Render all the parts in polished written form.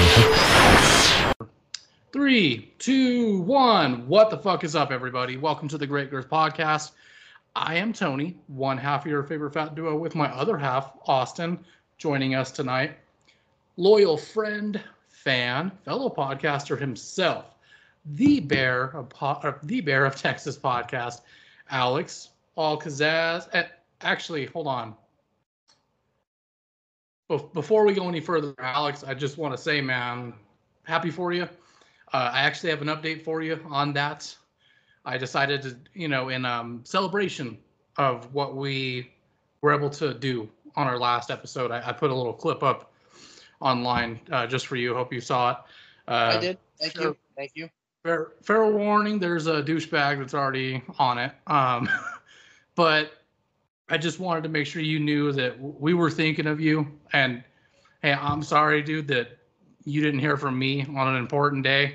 Three, two, one. What the fuck is up, everybody? Welcome to the Great Girth Podcast. I am Tony, one half of your favorite fat duo, with my other half, Austin, joining us tonight. Loyal friend, fan, fellow podcaster himself, the Bear of Texas podcast, Alex Alcazaz. Actually, hold on. Before we go any further, Alex, I just want to say, man, happy for you. I actually have an update for you on that. I decided to, in celebration of what we were able to do on our last episode, I put a little clip up online just for you. Hope you saw it. I did. Thank you. Fair warning, there's a douchebag that's already on it. But I just wanted to make sure you knew that we were thinking of you. And, hey, I'm sorry, dude, that you didn't hear from me on an important day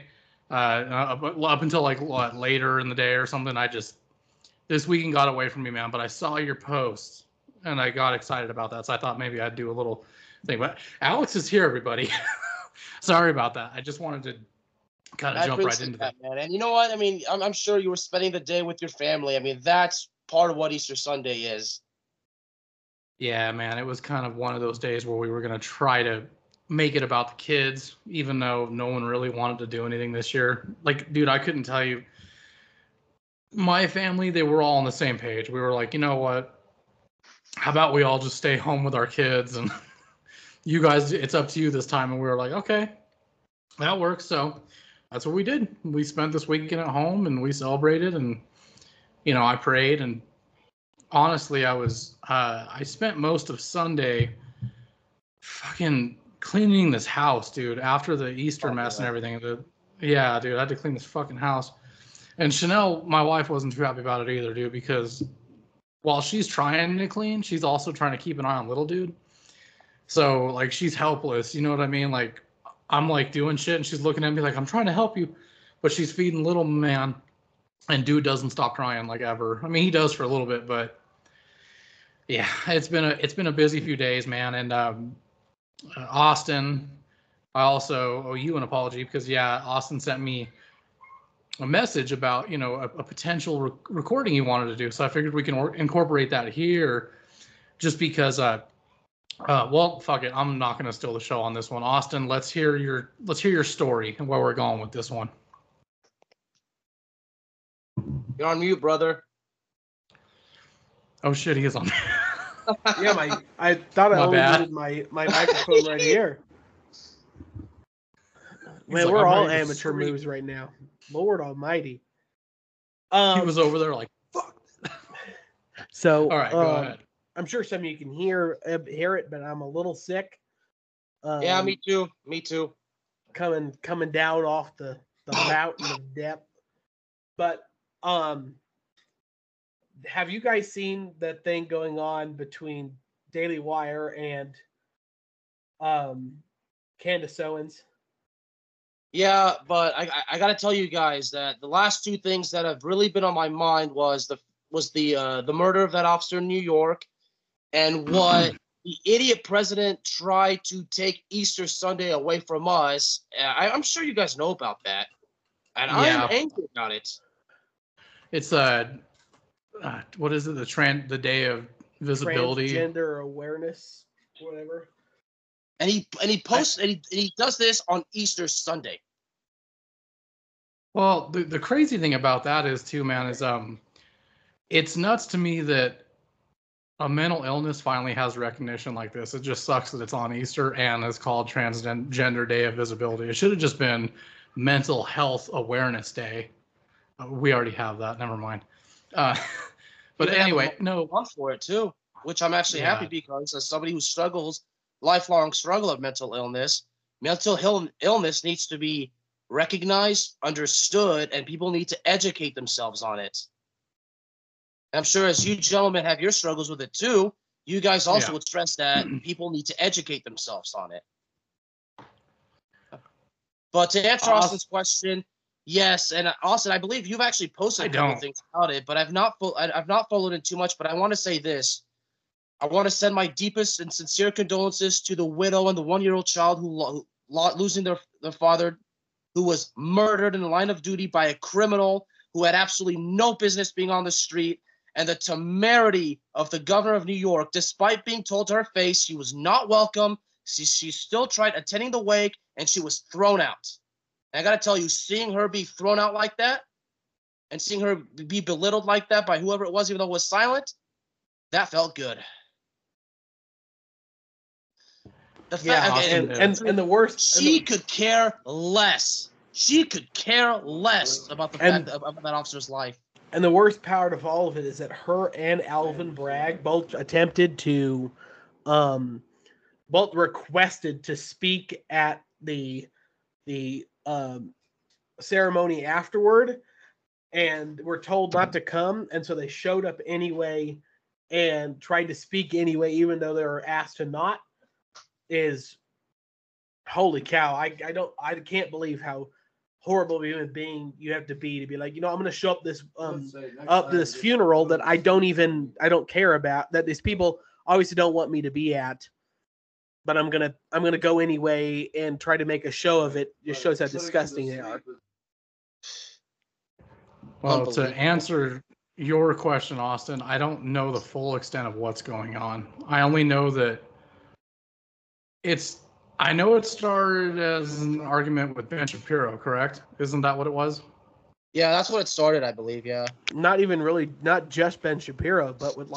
up until later in the day or something. This weekend got away from me, man, but I saw your post and I got excited about that. So I thought maybe I'd do a little thing, but Alex is here, everybody. Sorry about that. I just wanted to kind of jump right into that, man. And you know what? I mean, I'm sure you were spending the day with your family. I mean, that's part of what Easter Sunday is. Yeah, man, it was kind of one of those days where we were going to try to make it about the kids, even though no one really wanted to do anything this year. Like, dude, I couldn't tell you. My family, they were all on the same page. We were like, you know what? How about we all just stay home with our kids, and you guys, it's up to you this time. And we were like, okay, that works. So that's what we did. We spent this weekend at home and we celebrated, and, I prayed, and honestly, I spent most of Sunday fucking cleaning this house, dude, after the Easter mess and everything. Yeah, dude, I had to clean this fucking house. And Chanel, my wife, wasn't too happy about it either, dude, because while she's trying to clean, she's also trying to keep an eye on little dude. So, like, she's helpless, you know what I mean? Like, I'm, like, doing shit, and she's looking at me like, I'm trying to help you. But she's feeding little man, and dude doesn't stop crying, like, ever. I mean, he does for a little bit, but yeah, it's been a busy few days, man. And Austin, I also owe you an apology because, yeah, Austin sent me a message about, a potential recording he wanted to do. So I figured we can incorporate that here just because, well, fuck it. I'm not going to steal the show on this one. Austin, let's hear your story and where we're going with this one. You're on mute, brother. Oh, shit, he is on. Yeah, I thought I only needed my microphone right here. Man, we're all amateur moves right now. Lord Almighty. He was over there like, fuck. So, all right, go ahead. I'm sure some of you can hear it, but I'm a little sick. Yeah, me too. Coming down off the mountain of depth. But have you guys seen that thing going on between Daily Wire and Candace Owens? Yeah, but I got to tell you guys that the last two things that have really been on my mind was the murder of that officer in New York, and what the idiot president tried to take Easter Sunday away from us. I'm sure you guys know about that, and yeah. I am angry about it. It's what is it? The day of visibility, transgender awareness, whatever. And he posts and he does this on Easter Sunday. Well, the crazy thing about that is too, man, is it's nuts to me that a mental illness finally has recognition like this. It just sucks that it's on Easter and is called Transgender Day of Visibility. It should have just been Mental Health Awareness Day. We already have that. Never mind. But anyway, no. One for it too, which I'm actually happy because as somebody who struggles, lifelong struggle of mental illness needs to be recognized, understood, and people need to educate themselves on it. And I'm sure as you gentlemen have your struggles with it too, you guys also would stress that people need to educate themselves on it. But to answer Austin's question, yes, and Austin, I believe you've actually posted a couple things about it, but I've not followed it too much. But I want to say this: I want to send my deepest and sincere condolences to the widow and the 1-year-old child who losing their father, who was murdered in the line of duty by a criminal who had absolutely no business being on the street, and the temerity of the governor of New York, despite being told to her face she was not welcome, she still tried attending the wake, and she was thrown out. And I got to tell you, seeing her be thrown out like that, and seeing her be belittled like that by whoever it was, even though it was silent, that felt good. The fact, and the worst, she could care less. She could care less about the fact of that officer's life. And the worst part of all of it is that her and Alvin Bragg both attempted to, both requested to speak at the ceremony afterward, and were told not to come, and so they showed up anyway and tried to speak anyway, even though they were asked to not. Is holy cow! I can't believe how horrible of a human being you have to be like, I'm going to show up this this funeral that I don't care about, that these people obviously don't want me to be at, but I'm gonna go anyway and try to make a show of it. Just shows how disgusting they are. Well, to answer your question, Austin, I don't know the full extent of what's going on. I only know that I know it started as an argument with Ben Shapiro, correct? Isn't that what it was? Yeah, that's what it started, I believe, yeah. Not just Ben Shapiro, but with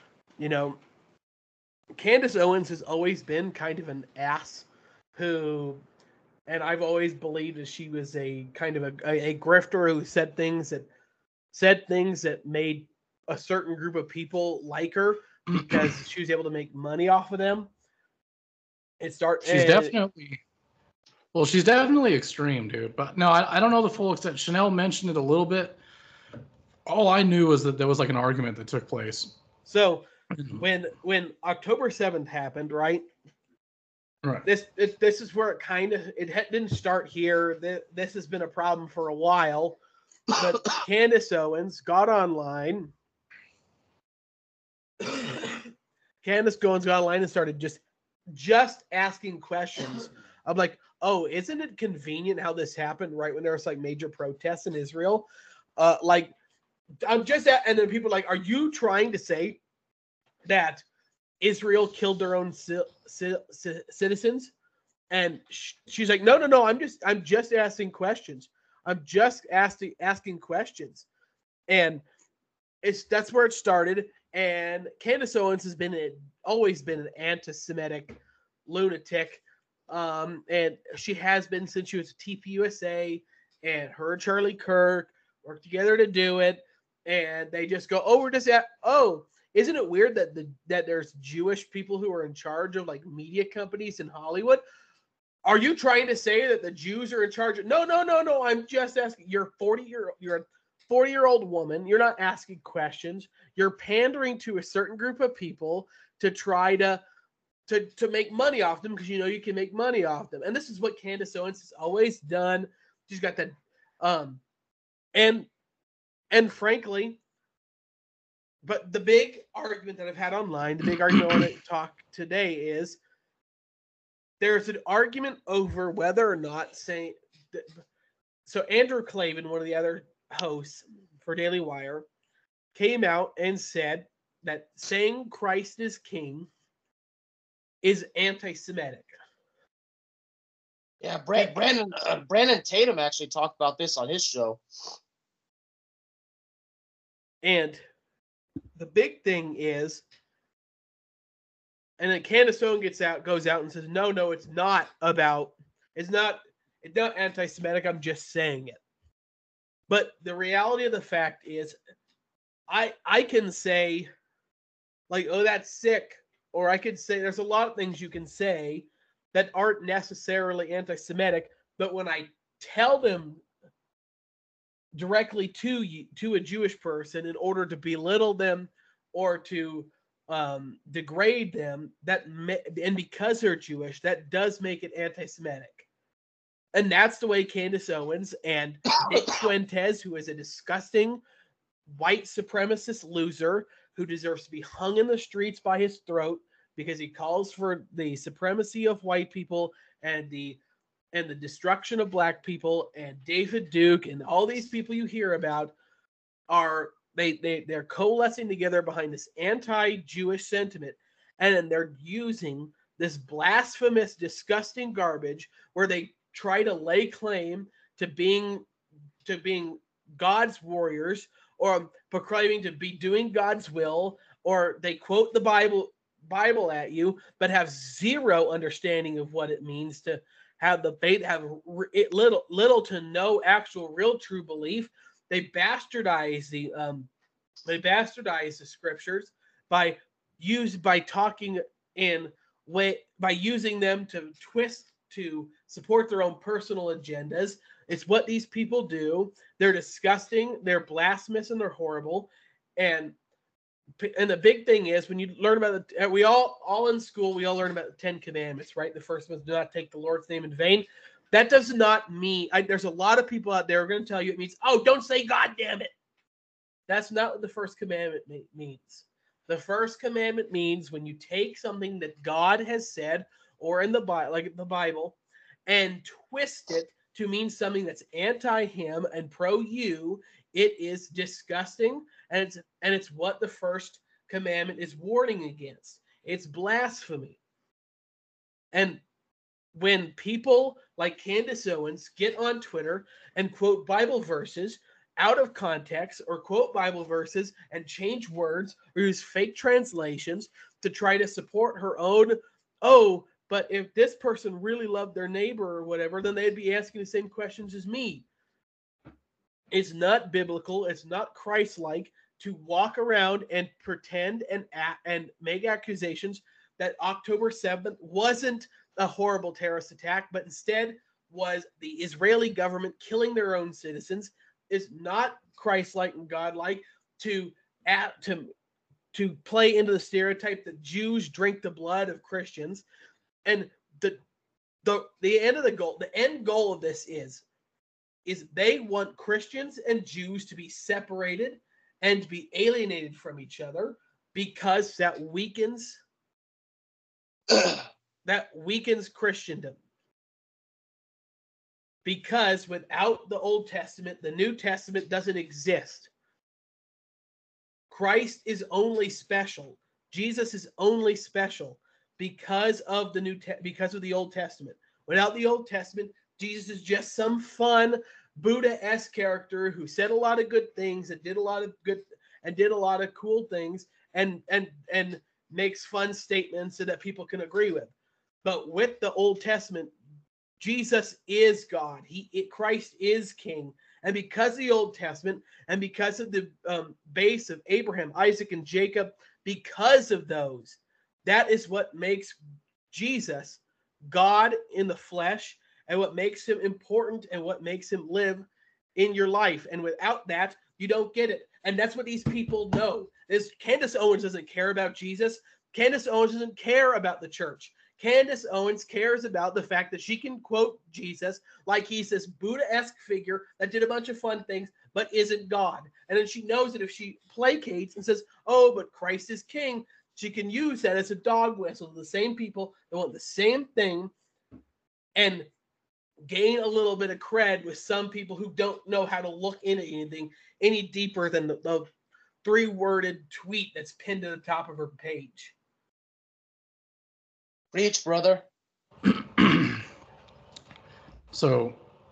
Candace Owens has always been kind of an ass who, and I've always believed that she was a kind of a grifter who said things that made a certain group of people like her because she was able to make money off of them. She's definitely extreme, dude. But no, I don't know the full extent. Chanel mentioned it a little bit. All I knew was that there was like an argument that took place. So when October 7th happened, right? Right. This is where it didn't start here. This has been a problem for a while. But Candace Owens got online. Candace Owens got online and started just asking questions. I'm like, oh, isn't it convenient how this happened right when there was like major protests in Israel? And then people are like, are you trying to say that Israel killed their own citizens? And she's like, no, I'm just asking questions. I'm just asking questions. And that's where it started. And Candace Owens has always been an anti-Semitic lunatic. And she has been since she was a TPUSA, and her and Charlie Kirk worked together to do it. And they just go, isn't it weird that there's Jewish people who are in charge of like media companies in Hollywood? Are you trying to say that the Jews are in charge? No. I'm just asking. You're a 40-year-old woman. You're not asking questions. You're pandering to a certain group of people to try to make money off them because you can make money off them. And this is what Candace Owens has always done. She's got that, and frankly, but the big argument that I've had online, the big argument I want to talk today is there's an argument over whether or not so Andrew Klavan, one of the other hosts for Daily Wire, came out and said that saying Christ is king is anti-Semitic. Yeah, Brandon Tatum actually talked about this on his show. And the big thing is, and then Candace Owens goes out and says, no, it's not anti-Semitic. I'm just saying it. But the reality of the fact is, I can say, like, oh, that's sick. Or I could say there's a lot of things you can say that aren't necessarily anti-Semitic. But when I tell them directly to a Jewish person in order to belittle them or to degrade them, and because they're Jewish, that does make it anti-Semitic. And that's the way Candace Owens and Nick Fuentes, who is a disgusting white supremacist loser who deserves to be hung in the streets by his throat because he calls for the supremacy of white people and the and the destruction of black people and David Duke and all these people you hear about are they're coalescing together behind this anti-Jewish sentiment, and then they're using this blasphemous, disgusting garbage where they try to lay claim to being God's warriors, or proclaiming to be doing God's will, or they quote the Bible at you, but have zero understanding of what it means to have the faith, have little to no actual real true belief. They bastardize the scriptures by talking in way, by using them to twist to support their own personal agendas. It's what these people do. They're disgusting, they're blasphemous, and they're horrible. And the big thing is, when you learn about we all in school, we all learn about the 10 Commandments, right? The first one is, do not take the Lord's name in vain. That does not mean, there's a lot of people out there who are going to tell you it means, oh, don't say God damn it. That's not what the first commandment means. The first commandment means when you take something that God has said, or in the Bible, like the Bible, and twist it to mean something that's anti-him and pro-you, it is disgusting, and it's what the first commandment is warning against. It's blasphemy. And when people like Candace Owens get on Twitter and quote Bible verses out of context, or quote Bible verses and change words or use fake translations to try to support her own, oh, but if this person really loved their neighbor or whatever, then they'd be asking the same questions as me. It's not biblical. It's not Christ-like to walk around and pretend and make accusations that October 7th wasn't a horrible terrorist attack, but instead was the Israeli government killing their own citizens. Is not Christ-like and God-like to play into the stereotype that Jews drink the blood of Christians. And the end goal of this is they want Christians and Jews to be separated and to be alienated from each other, because that weakens Christendom. Because without the Old Testament, the New Testament doesn't exist. Christ is only special. Jesus is only special because of the Old Testament. Without the Old Testament, Jesus is just some fun Buddha-esque character who said a lot of good things and did a lot of cool things and makes fun statements so that people can agree with. But with the Old Testament, Jesus is God. Christ is King. And because of the Old Testament, and because of the base of Abraham, Isaac, and Jacob, because of those, that is what makes Jesus God in the flesh, and what makes him important, and what makes him live in your life. And without that, you don't get it. And that's what these people know. Candace Owens doesn't care about Jesus. Candace Owens doesn't care about the church. Candace Owens cares about the fact that she can quote Jesus like he's this Buddha-esque figure that did a bunch of fun things, but isn't God. And then she knows that if she placates and says, oh, but Christ is king, she can use that as a dog whistle to the same people that want the same thing, and gain a little bit of cred with some people who don't know how to look into anything any deeper than the 3-worded tweet that's pinned to the top of her page. Preach, brother. So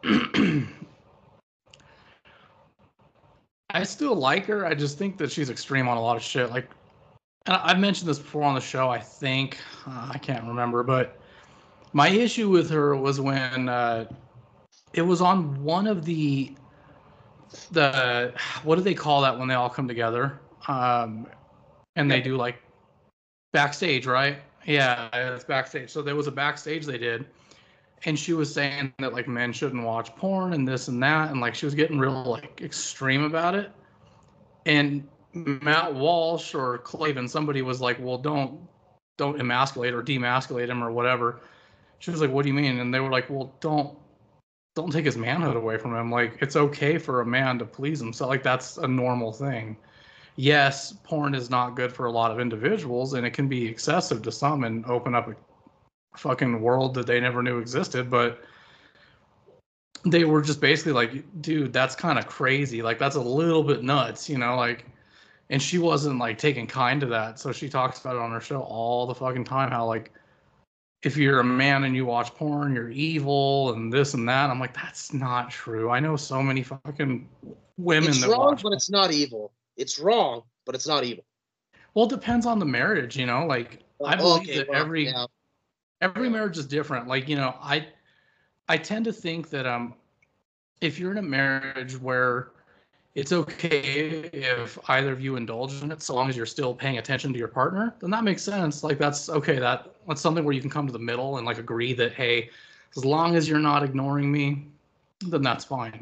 I still like her. I just think that she's extreme on a lot of shit. Like, and I've mentioned this before on the show, I think. I can't remember, but my issue with her was when it was on one of the what do they call that when they all come together? And they do like backstage, right? Yeah, it's backstage. So there was a backstage they did, and she was saying that like men shouldn't watch porn and this and that, and like she was getting real like extreme about it. And Matt Walsh or Clavin, somebody was like, well, don't emasculate or demasculate him or whatever. She was like, what do you mean? And they were like, well, don't take his manhood away from him. Like, it's okay for a man to please himself. Like, that's a normal thing. Yes, porn is not good for a lot of individuals, and it can be excessive to some and open up a fucking world that they never knew existed. But they were just basically like, dude, that's kind of crazy. Like, that's a little bit nuts, you know, like, and she wasn't like taking kind to that. So she talks about it on her show all the fucking time, how like, if you're a man and you watch porn, you're evil and this and that. I'm like, that's not true. I know so many fucking women It's that wrong, watch. but it's not evil. It's wrong, but it's not evil. Well, it depends on the marriage, you know. Like, I believe that every marriage is different. Like, you know, I tend to think that if you're in a marriage where it's okay if either of you indulge in it, so long as you're still paying attention to your partner, then that makes sense. Like, that's okay. That's something where you can come to the middle and like agree that, hey, as long as you're not ignoring me, then that's fine.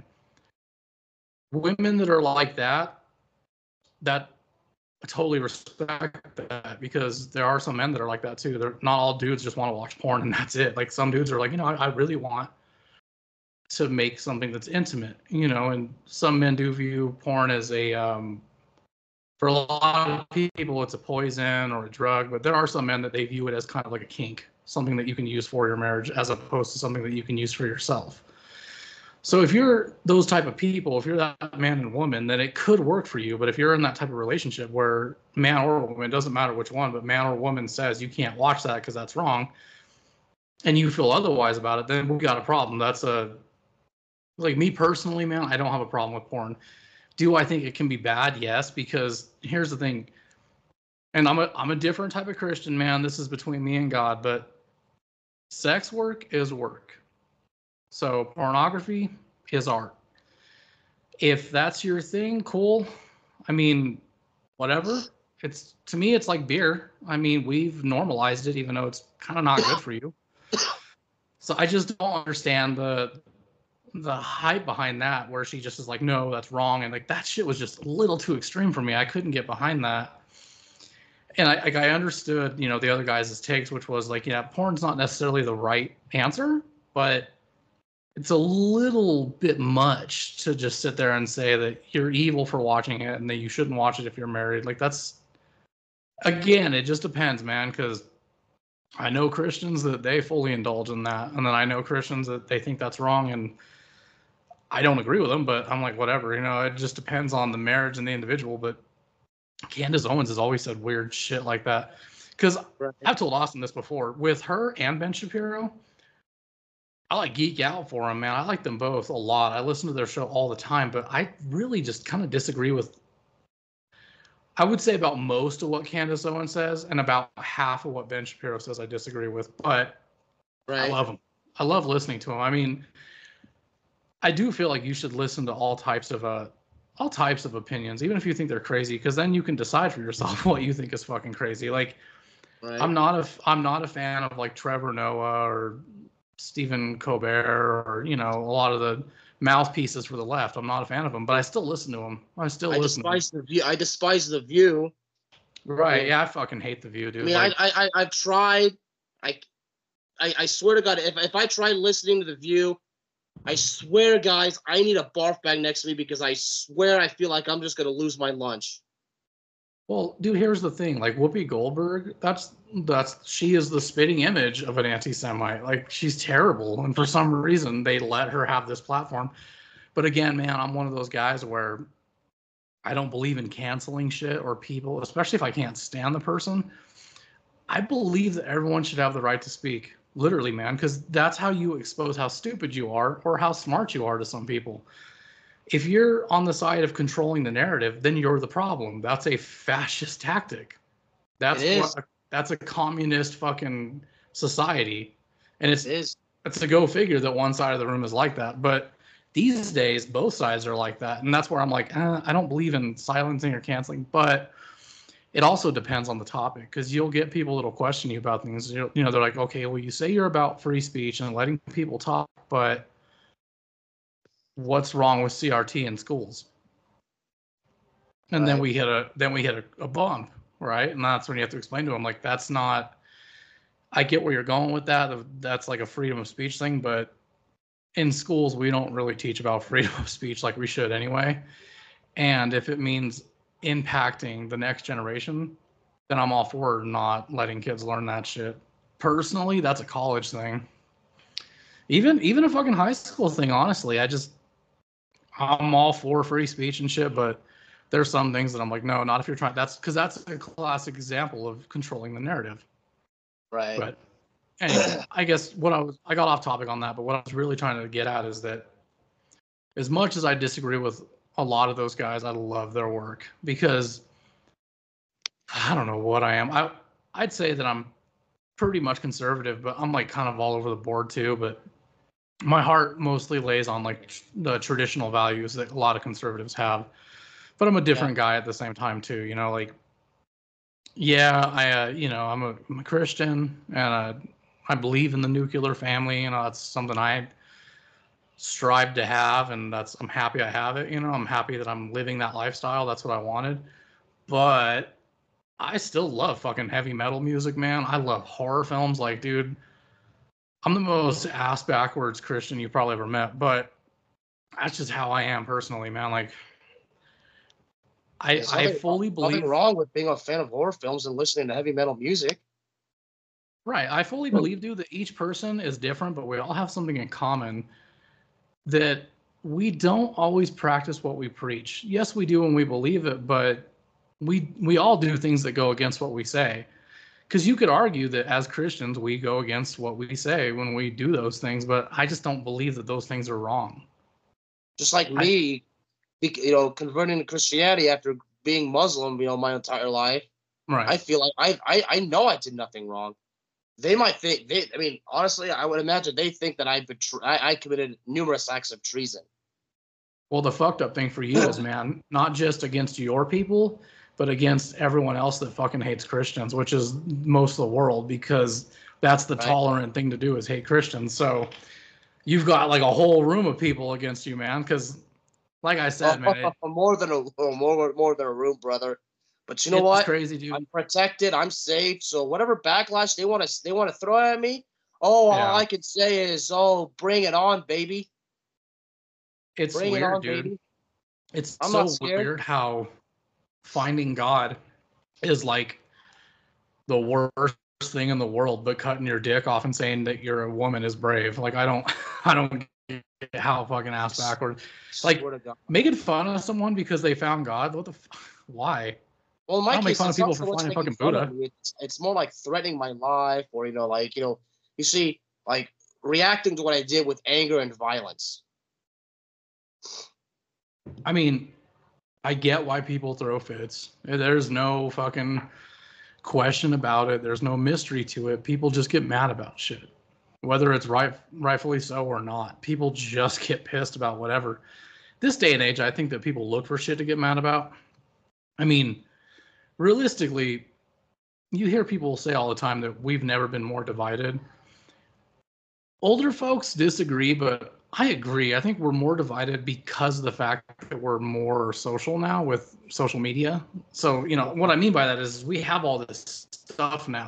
Women that are like that, I totally respect that, because there are some men that are like that too. They're not all dudes just want to watch porn and that's it. Like, some dudes are like, you know, I really want to make something that's intimate, you know, and some men do view porn as a for a lot of people it's a poison or a drug, but there are some men that they view it as kind of like a kink, something that you can use for your marriage as opposed to something that you can use for yourself. So if you're those type of people, if you're that man and woman, then it could work for you. But if you're in that type of relationship where man or woman, it doesn't matter which one, but man or woman says you can't watch that because that's wrong, and you feel otherwise about it, then we got a problem. That's like, me personally, man, I don't have a problem with porn. Do I think it can be bad? Yes, because here's the thing, and I'm a different type of Christian, man. This is between me and God, but sex work is work. So pornography is art. If that's your thing, cool. I mean, whatever. It's, to me, it's like beer. I mean, we've normalized it, even though it's kind of not good for you. So I just don't understand the hype behind that, where she just is like, no, that's wrong, and like, that shit was just a little too extreme for me. I couldn't get behind that. And I understood, you know, the other guys' takes, which was like, yeah, porn's not necessarily the right answer, but it's a little bit much to just sit there and say that you're evil for watching it and that you shouldn't watch it if you're married. Like, that's, again, it just depends, man, because I know Christians that they fully indulge in that, and then I know Christians that they think that's wrong, and I don't agree with them, but I'm like, whatever, you know, it just depends on the marriage and the individual. But Candace Owens has always said weird shit like that. Because I've told Austin this before, with her and Ben Shapiro, I like geek out for them, man. I like them both a lot. I listen to their show all the time, but I really just kind of disagree with, I would say, about most of what Candace Owens says, and about half of what Ben Shapiro says I disagree with. But I love them. I love listening to them. I mean, I do feel like you should listen to all types of opinions, even if you think they're crazy, because then you can decide for yourself what you think is fucking crazy. Like, I'm not a fan of like Trevor Noah or Stephen Colbert, or, you know, a lot of the mouthpieces for the left. I'm not a fan of them, but I still listen to them. I despise the View. I despise the View. Right? Yeah, I fucking hate the View, dude. I mean, like, I've tried. I swear to God, if I try listening to the View, I swear, guys, I need a barf bag next to me, because I swear I feel like I'm just gonna lose my lunch. Well, dude, here's the thing. Like, Whoopi Goldberg, she is the spitting image of an anti-Semite. Like, she's terrible, and for some reason they let her have this platform. But again, man, I'm one of those guys where I don't believe in canceling shit or people, especially if I can't stand the person. I believe that everyone should have the right to speak. Literally, man, because that's how you expose how stupid you are or how smart you are to some people. If you're on the side of controlling the narrative, then you're the problem. That's a fascist tactic. That's a communist fucking society. And it's a go figure that one side of the room is like that. But these days, both sides are like that. And that's where I'm like, I don't believe in silencing or canceling. But it also depends on the topic, because you'll get people that'll question you about things. You know, they're like, okay, well, you say you're about free speech and letting people talk, but what's wrong with CRT in schools? And then we hit a bump, right? And that's when you have to explain to them, like, that's not, I get where you're going with that. That's like a freedom of speech thing, but in schools, we don't really teach about freedom of speech like we should anyway. And if it means impacting the next generation, then I'm all for not letting kids learn that shit. Personally, that's a college thing. Even a fucking high school thing, honestly. I'm all for free speech and shit, but there's some things that I'm like, no, not if you're trying. That's a classic example of controlling the narrative. Right. But anyway, I guess I got off topic on that, but what I was really trying to get at is that as much as I disagree with a lot of those guys, I love their work because I don't know what I am. I'd say that I'm pretty much conservative, but I'm like kind of all over the board too. But my heart mostly lays on like the traditional values that a lot of conservatives have. But I'm a different guy at the same time too. You know, like I'm a Christian and I believe in the nuclear family. You know, that's something I strive to have, and I'm happy I have it. You know, I'm happy that I'm living that lifestyle. That's what I wanted. But I still love fucking heavy metal music, man. I love horror films. Like, dude, I'm the most ass backwards Christian you probably ever met, but that's just how I am personally, man. Like, I fully believe nothing wrong with being a fan of horror films and listening to heavy metal music. Right. I fully believe, dude, that each person is different, but we all have something in common that we don't always practice what we preach. Yes, we do when we believe it, but we all do things that go against what we say. Because you could argue that as Christians, we go against what we say when we do those things, but I just don't believe that those things are wrong. Just like me, converting to Christianity after being Muslim, my entire life. Right. I feel like I know I did nothing wrong. They might think honestly, I would imagine they think that I committed numerous acts of treason. Well, the fucked up thing for you is, man, not just against your people, but against everyone else that fucking hates Christians, which is most of the world, because that's the tolerant thing to do is hate Christians. So you've got like a whole room of people against you, man. Because, like I said, man, more than a room, brother. But you know what? It's crazy, dude. I'm protected. I'm safe. So whatever backlash they want to throw at me, all I can say is, bring it on, baby. It's weird, dude. Baby. It's so weird how finding God is like the worst thing in the world, but cutting your dick off and saying that you're a woman is brave. Like, I don't get how fucking ass backward. Like, making fun of someone because they found God. What the why? Well, in my case, make fun of people for finding fucking Buddha. It's more like threatening my life, or you see, like reacting to what I did with anger and violence. I mean, I get why people throw fits. There's no fucking question about it. There's no mystery to it. People just get mad about shit, whether it's rightfully so or not. People just get pissed about whatever. This day and age, I think that people look for shit to get mad about. I mean, realistically, you hear people say all the time that we've never been more divided. Older folks disagree, but I agree. I think we're more divided because of the fact that we're more social now with social media. So, what I mean by that is we have all this stuff now.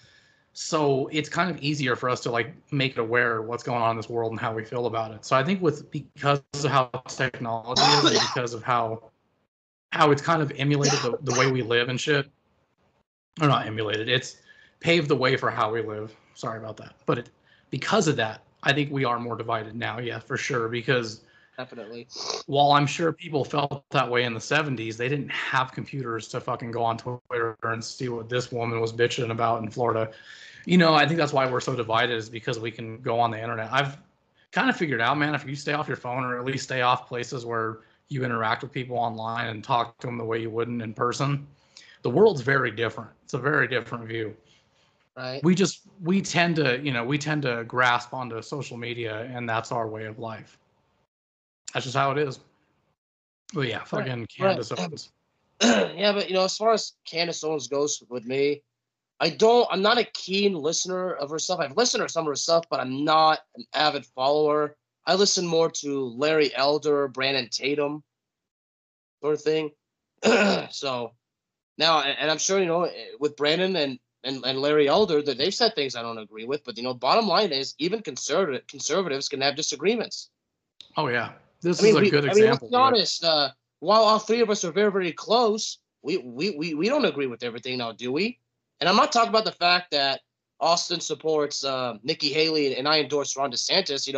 So it's kind of easier for us to like make it aware of what's going on in this world and how we feel about it. So I think because of how technology is and because of how it's kind of emulated the way we live and shit. Or not emulated. It's paved the way for how we live. Sorry about that. But because of that, I think we are more divided now. Yeah, for sure. Because definitely, while I'm sure people felt that way in the 70s, they didn't have computers to fucking go on Twitter and see what this woman was bitching about in Florida. I think that's why we're so divided, is because we can go on the internet. I've kind of figured out, man, if you stay off your phone or at least stay off places where you interact with people online and talk to them the way you wouldn't in person, the world's very different. It's a very different view. Right. We tend to grasp onto social media, and that's our way of life. That's just how it is. Well, yeah, fucking Candace Owens. Yeah, but as far as Candace Owens goes with me, I'm not a keen listener of her stuff. I've listened to some of her stuff, but I'm not an avid follower. I listen more to Larry Elder, Brandon Tatum, sort of thing. So now, and I'm sure, with Brandon and Larry Elder, that they've said things I don't agree with, but bottom line is even conservatives can have disagreements. Oh yeah, this is a good example. Let's be honest. While all three of us are very, very close, we don't agree with everything now, do we? And I'm not talking about the fact that Austin supports Nikki Haley and I endorse Ron DeSantis,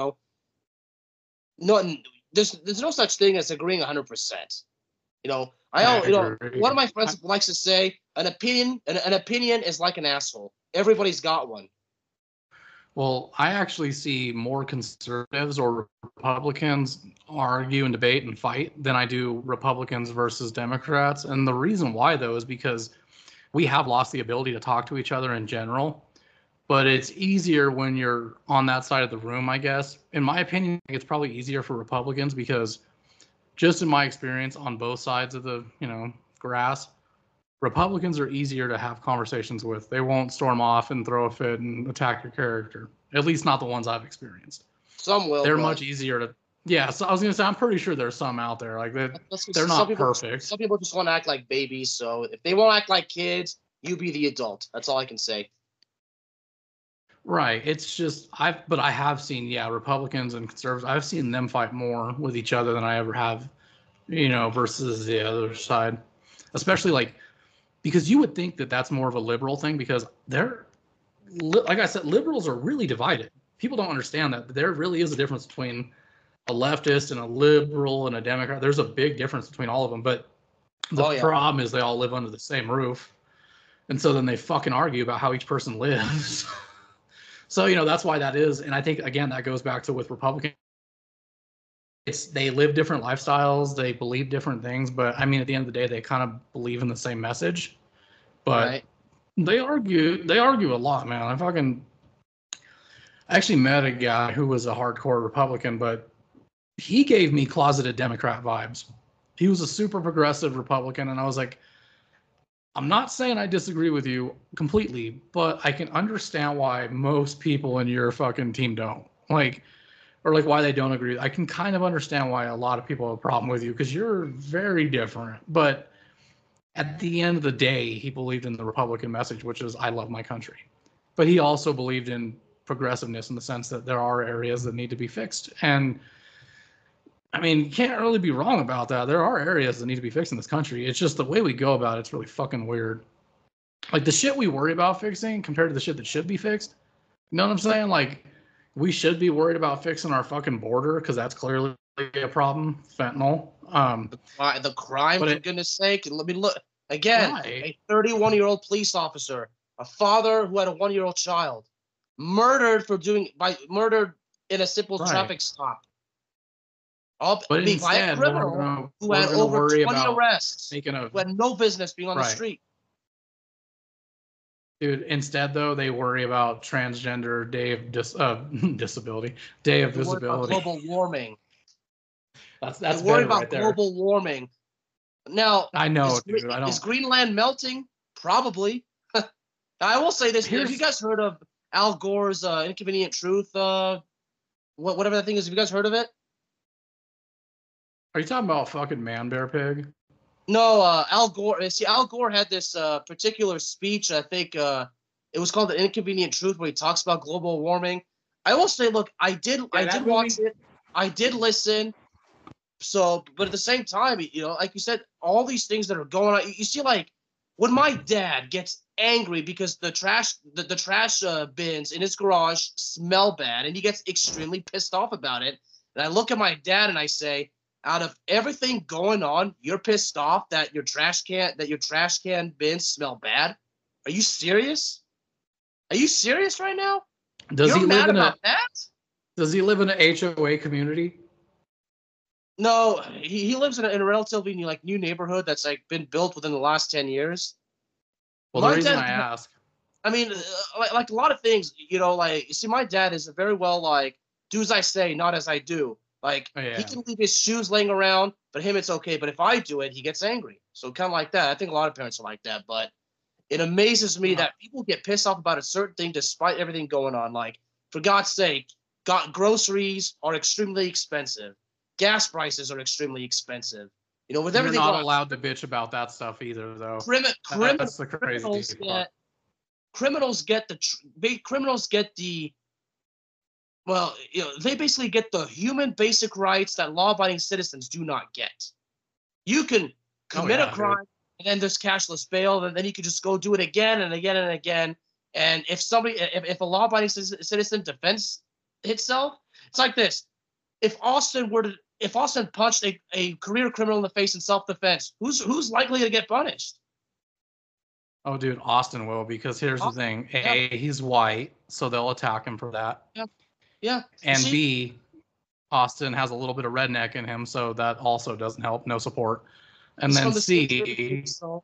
no, there's no such thing as agreeing 100%. One of my friends likes to say an opinion is like an asshole. Everybody's got one. Well, I actually see more conservatives or Republicans argue and debate and fight than I do Republicans versus Democrats. And the reason why, though, is because we have lost the ability to talk to each other in general. But it's easier when you're on that side of the room, I guess. In my opinion, it's probably easier for Republicans because just in my experience on both sides of the, grass, Republicans are easier to have conversations with. They won't storm off and throw a fit and attack your character. At least not the ones I've experienced. Some will. They're much easier to. Yeah, so I was gonna say I'm pretty sure there's some out there like that. They're not perfect. Some people just want to act like babies. So if they won't act like kids, you be the adult. That's all I can say. Right. It's just I have seen Republicans and conservatives. I've seen them fight more with each other than I ever have, versus the other side, especially like. Because you would think that that's more of a liberal thing because like I said, liberals are really divided. People don't understand that there really is a difference between a leftist and a liberal and a Democrat. There's a big difference between all of them. But the problem is they all live under the same roof. And so then they fucking argue about how each person lives. So, that's why that is. And I think, again, that goes back to with Republicans. They live different lifestyles, they believe different things, but I mean, at the end of the day, they kind of believe in the same message. But they argue a lot, man. I actually met a guy who was a hardcore Republican, but he gave me closeted Democrat vibes. He was a super progressive Republican, and I was like, I'm not saying I disagree with you completely, but I can understand why most people in your fucking team don't. Or why they don't agree. I can kind of understand why a lot of people have a problem with you because you're very different. But at the end of the day, he believed in the Republican message, which is I love my country. But he also believed in progressiveness in the sense that there are areas that need to be fixed. And I mean, you can't really be wrong about that. There are areas that need to be fixed in this country. It's just the way we go about it's really fucking weird. Like the shit we worry about fixing compared to the shit that should be fixed. You know what I'm saying? We should be worried about fixing our fucking border because that's clearly a problem. Fentanyl. The crime, for goodness sake. Let me look again. A 31-year-old police officer, a father who had a 1-year-old child, murdered in a simple traffic stop. By a criminal who had over 20 arrests, who had no business being on the street. Dude, instead, though, they worry about transgender day of disability, day of visibility. Global warming. That's worry about right global warming. Now, I know, is Greenland melting? Probably. I will say this. Have you guys heard of Al Gore's Inconvenient Truth? Whatever that thing is. Have you guys heard of it? Are you talking about fucking Man Bear Pig? No, Al Gore. See, Al Gore had this particular speech. I think it was called "The Inconvenient Truth," where he talks about global warming. I will say, look, I did watch it. I did listen. So, but at the same time, like you said, all these things that are going on. You see, when my dad gets angry because the trash bins in his garage smell bad, and he gets extremely pissed off about it. And I look at my dad and I say, out of everything going on, you're pissed off that your trash can bins smell bad? Are you serious? Are you serious right now? Does he live in an HOA community? No, he lives in a relatively new neighborhood that's been built within the last 10 years. Well, the reason I ask, I mean, like a lot of things, you see, my dad is very well do as I say, not as I do. He can leave his shoes laying around, but him, it's okay. But if I do it, he gets angry. So kind of like that. I think a lot of parents are like that. But it amazes me that people get pissed off about a certain thing despite everything going on. For God's sake, groceries are extremely expensive. Gas prices are extremely expensive. With everything. You're not allowed to bitch about that stuff either, though. That's the crazy part. Criminals get the. Well, they basically get the human basic rights that law-abiding citizens do not get. You can commit a crime, and then there's cashless bail, and then you can just go do it again and again and again. And if a law-abiding citizen defends itself, it's like this: if Austin punched a career criminal in the face in self-defense, who's likely to get punished? Oh, dude, Austin will, because here's the thing: A, he's white, so they'll attack him for that. Yeah. And B, Austin has a little bit of redneck in him, so that also doesn't help. No support. And then C,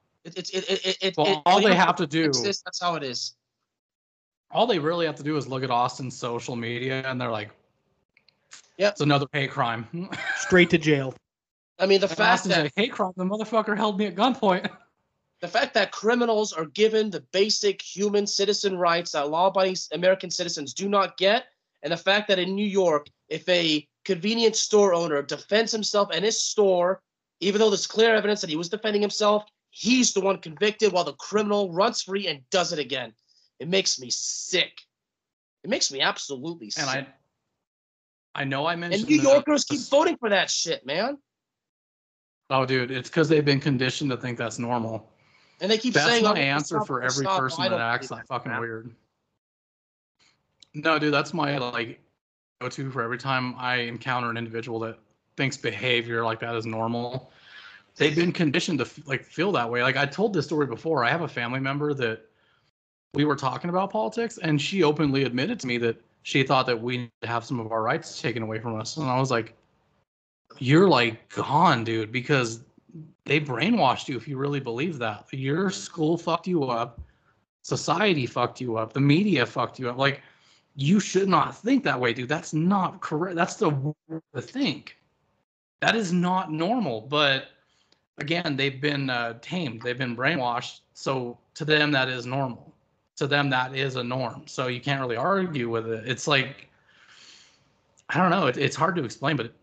all they have to do, that's how it is. All they really have to do is look at Austin's social media, and they're like, "Yep, it's another hate crime." Straight to jail. I mean, the fact Austin's that hate crime, the motherfucker held me at gunpoint. The fact that criminals are given the basic human citizen rights that law-abiding American citizens do not get, and the fact that in New York, if a convenience store owner defends himself and his store, even though there's clear evidence that he was defending himself, he's the one convicted while the criminal runs free and does it again. It makes me sick. It makes me absolutely sick. And I know I mentioned. And New Yorkers keep voting for that shit, man. Oh, dude, it's because they've been conditioned to think that's normal. And they keep that's saying my answer for every person that acts that fucking weird. No, dude, that's my go-to for every time I encounter an individual that thinks behavior like that is normal. They've been conditioned to feel that way. Like, I told this story before. I have a family member that we were talking about politics, and she openly admitted to me that she thought that we need to have some of our rights taken away from us. And I was like, you're gone, dude, because they brainwashed you if you really believe that. Your school fucked you up. Society fucked you up. The media fucked you up. You should not think that way, dude. That's not correct. That's the way to think. That is not normal. But again, they've been tamed. They've been brainwashed. So to them, that is normal. To them, that is a norm. So you can't really argue with it. It's I don't know. It's hard to explain, but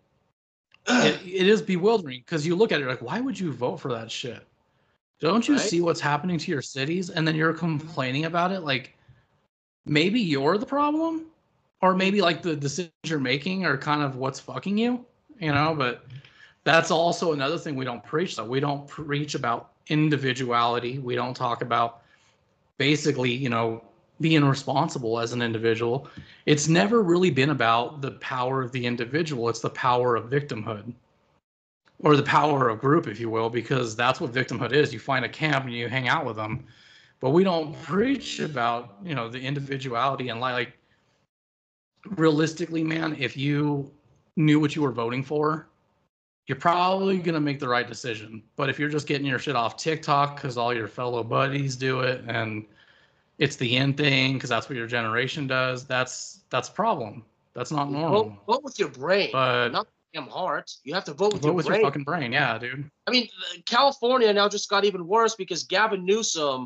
it is bewildering, because you look at it why would you vote for that shit? Don't you see what's happening to your cities, and then you're complaining about it? Maybe you're the problem, or maybe the decisions you're making are kind of what's fucking you, but that's also another thing we don't preach. So we don't preach about individuality. We don't talk about basically, being responsible as an individual. It's never really been about the power of the individual. It's the power of victimhood, or the power of group, if you will, because that's what victimhood is. You find a camp and you hang out with them. But we don't preach about, the individuality and realistically, man, if you knew what you were voting for, you're probably going to make the right decision. But if you're just getting your shit off TikTok because all your fellow buddies do it and it's the end thing because that's what your generation does, that's a problem. That's not normal. Vote with your brain, but not your heart. You have to vote with your fucking brain. Yeah, dude. I mean, California now just got even worse because Gavin Newsom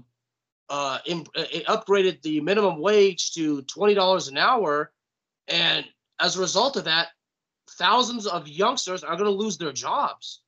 upgraded the minimum wage to $20 an hour, and as a result of that, thousands of youngsters are going to lose their jobs.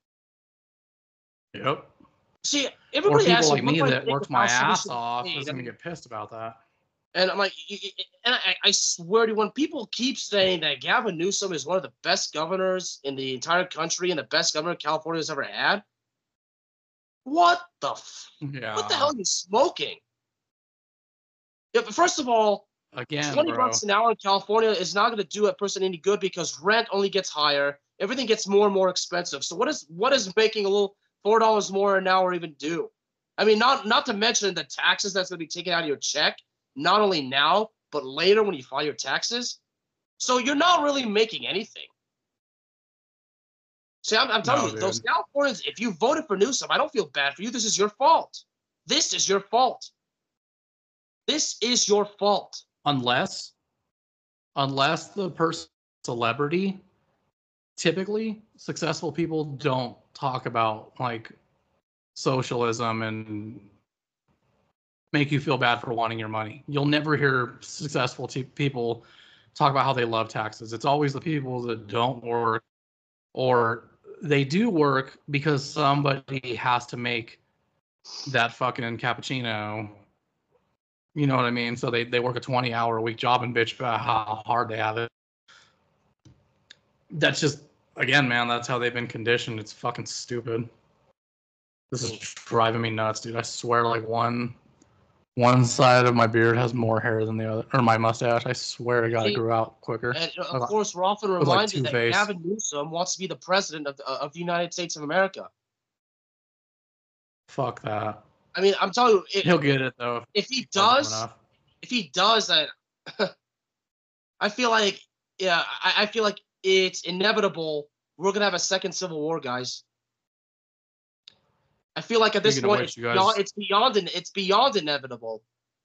Yep. See, everybody asks me, me that worked my ass off is going to get pissed about that. And I'm like, and I swear to you, when people keep saying that Gavin Newsom is one of the best governors in the entire country and the best governor California has ever had, what the hell are you smoking? Yeah, but first of all, again, $20 an hour in California is not going to do a person any good because rent only gets higher. Everything gets more and more expensive. So what is making a little $4 more an hour even do? I mean, not to mention the taxes that's going to be taken out of your check, not only now, but later when you file your taxes. So you're not really making anything. See, I'm telling you, those Californians, if you voted for Newsom, I don't feel bad for you. This is your fault. This is your fault. This is your fault. Unless the person celebrity, typically successful people don't talk about socialism and make you feel bad for wanting your money. You'll never hear successful people talk about how they love taxes. It's always the people that don't work, or they do work because somebody has to make that fucking cappuccino. You know what I mean? So they work a 20-hour-a-week job and bitch about how hard they have it. That's just, again, man, that's how they've been conditioned. It's fucking stupid. This is driving me nuts, dude. I swear, One side of my beard has more hair than the other, or my mustache. I swear to God, it See, grew out quicker. And of course, we're often was like reminded that Two-Face. Gavin Newsom wants to be the president of the United States of America. Fuck that. I mean, I'm telling you, He'll get it though. If he does, that, I feel like, I feel like it's inevitable. We're gonna have a second civil war, guys. I feel like at this point, it's beyond inevitable.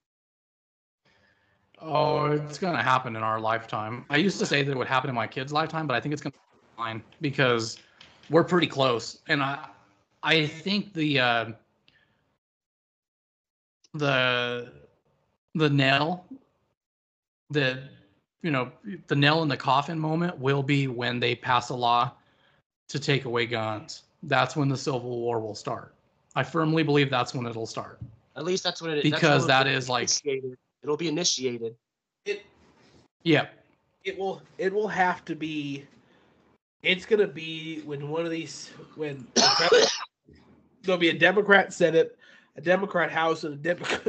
Oh, it's gonna happen in our lifetime. I used to say that it would happen in my kid's lifetime, but I think it's gonna be fine because we're pretty close, and I think the nail that the nail in the coffin moment will be when they pass a law to take away guns. That's when the Civil War will start. I firmly believe that's when it'll start. At least that's when it is. Because that is like initiated. It'll be initiated. It will have to be. It's gonna be when when there'll be a Democrat Senate, a Democrat House, and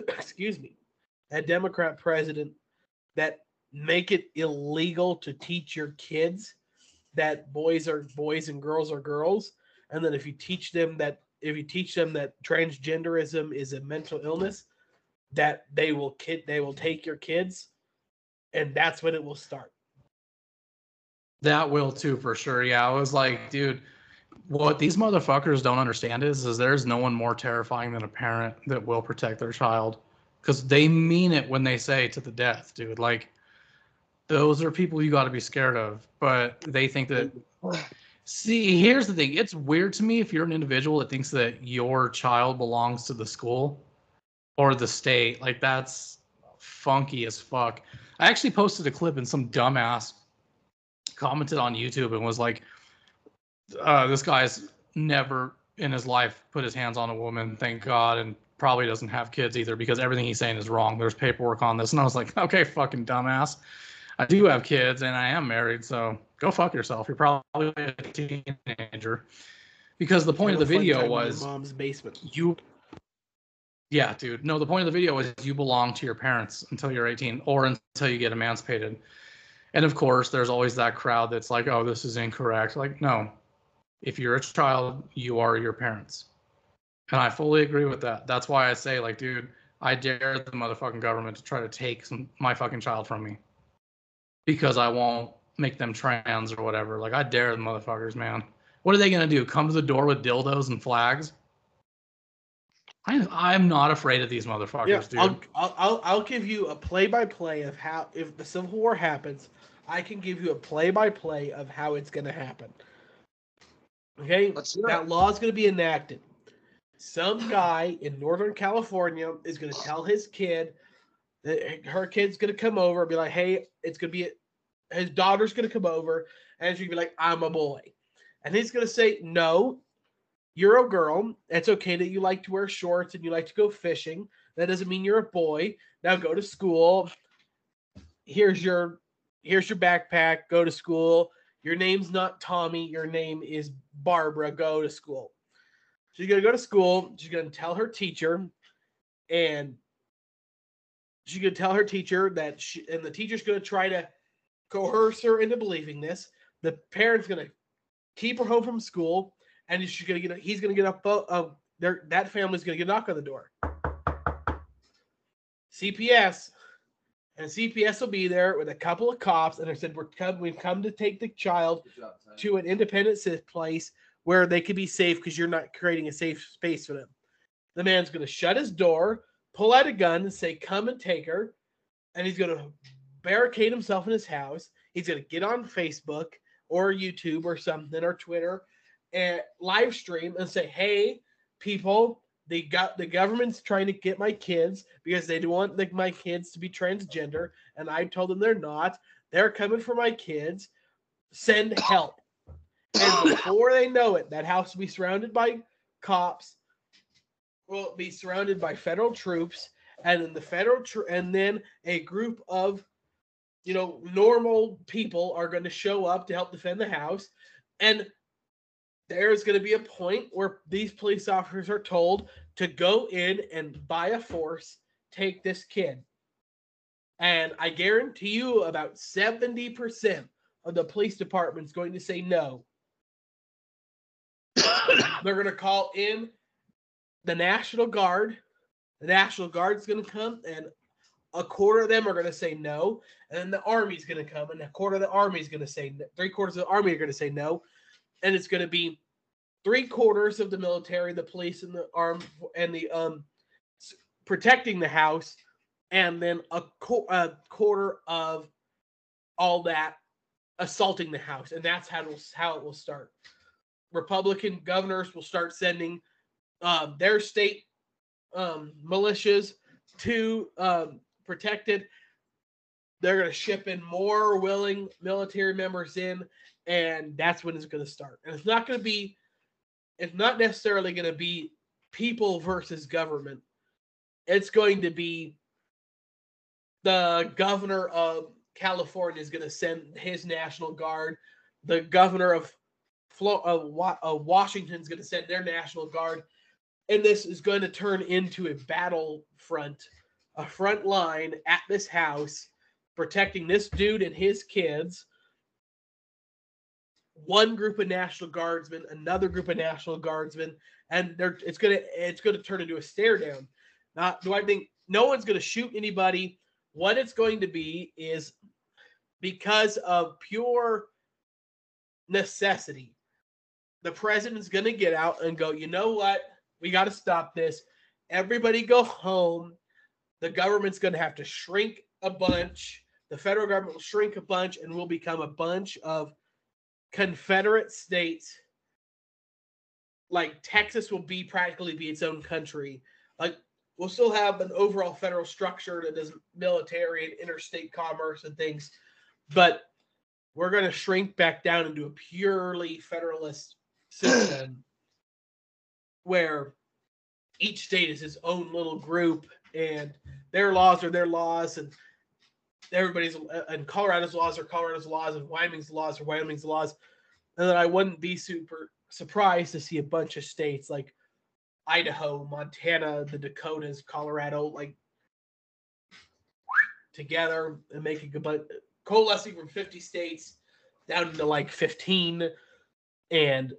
a Democrat president that make it illegal to teach your kids that boys are boys and girls are girls, and then if you teach them that transgenderism is a mental illness, that they will take your kids, and that's when it will start. That will too, for sure. Yeah, I was like, dude, what these motherfuckers don't understand is there's no one more terrifying than a parent that will protect their child, because they mean it when they say to the death, dude. Like, those are people you got to be scared of, but they think that. See, here's the thing. It's weird to me if you're an individual that thinks that your child belongs to the school or the state. Like, that's funky as fuck. I actually posted a clip and some dumbass commented on YouTube and was like, this guy's never in his life put his hands on a woman, thank God, and probably doesn't have kids either because everything he's saying is wrong. There's paperwork on this. And I was like, okay, fucking dumbass. I do have kids and I am married, so go fuck yourself. You're probably a teenager. Because the point of the video was mom's basement. Yeah, dude. No, the point of the video is you belong to your parents until you're 18 or until you get emancipated. And of course, there's always that crowd that's like, oh, this is incorrect. Like, no. If you're a child, you are your parents. And I fully agree with that. That's why I say, like, dude, I dare the motherfucking government to try to take my fucking child from me. Because I won't make them trans or whatever. Like, I dare the motherfuckers, man. What are they going to do? Come to the door with dildos and flags? I'm not afraid of these motherfuckers, dude. I'll give you a play-by-play of how, if the Civil War happens, I can give you a play-by-play of how it's going to happen. Okay? That law is going to be enacted. Some guy in Northern California is going to tell his kid, her kid's going to come over and be like, hey, it's going to be, his daughter's going to come over, and she's going to be like, I'm a boy. And he's going to say, no, you're a girl. It's okay that you like to wear shorts and you like to go fishing. That doesn't mean you're a boy. Now go to school. Here's your backpack. Go to school. Your name's not Tommy. Your name is Barbara. Go to school. She's going to go to school. She's going to tell her teacher, and she's going to tell her teacher that and the teacher's going to try to coerce her into believing this. The parent's going to keep her home from school, and he's going to get a that family's going to get a knock on the door. CPS, and CPS will be there with a couple of cops, and they said, we've come to take the child to an independent place where they could be safe because you're not creating a safe space for them. The man's going to shut his door, pull out a gun, and say, come and take her, and he's going to barricade himself in his house. He's going to get on Facebook or YouTube or something or Twitter and live stream and say, hey, people, the government's trying to get my kids because they want my kids to be transgender, and I told them they're not. They're coming for my kids. Send help. And before they know it, that house will be surrounded by cops, will be surrounded by federal troops, and then and then a group of normal people are going to show up to help defend the house. And there's going to be a point where these police officers are told to go in and by a force take this kid. And I guarantee you about 70% of the police department is going to say no. They're going to call in the National Guard. The National Guard's going to come, and a quarter of them are going to say no. And then the Army's going to come, and a quarter of the Army is going to say no. 3/4 of the Army are going to say no. And it's going to be 3/4 of the military, the police, and the armed, and the protecting the house, and then a quarter of all that assaulting the house. And that's how it will start. Republican governors will start sending their state militias to protected. They're going to ship in more willing military members in, and that's when it's going to start. And it's not necessarily going to be people versus government. It's going to be the governor of California is going to send his National Guard. The governor of Washington is going to send their National Guard. And this is going to turn into a battlefront, a front line at this house, protecting this dude and his kids. One group of National Guardsmen, another group of National Guardsmen, and it's gonna turn into a stare down. Do I think no one's gonna shoot anybody? What it's going to be is because of pure necessity. The president's gonna get out and go, you know what? We got to stop this. Everybody go home. The government's going to have to shrink a bunch. The federal government will shrink a bunch, and we'll become a bunch of Confederate states. Like Texas will practically be its own country. Like we'll still have an overall federal structure that does military and interstate commerce and things, but we're going to shrink back down into a purely federalist system where each state is its own little group, and their laws are their laws, and and Colorado's laws are Colorado's laws, and Wyoming's laws are Wyoming's laws. And then I wouldn't be super surprised to see a bunch of states like Idaho, Montana, the Dakotas, Colorado, like together and making coalescing from 50 states down to like 15, and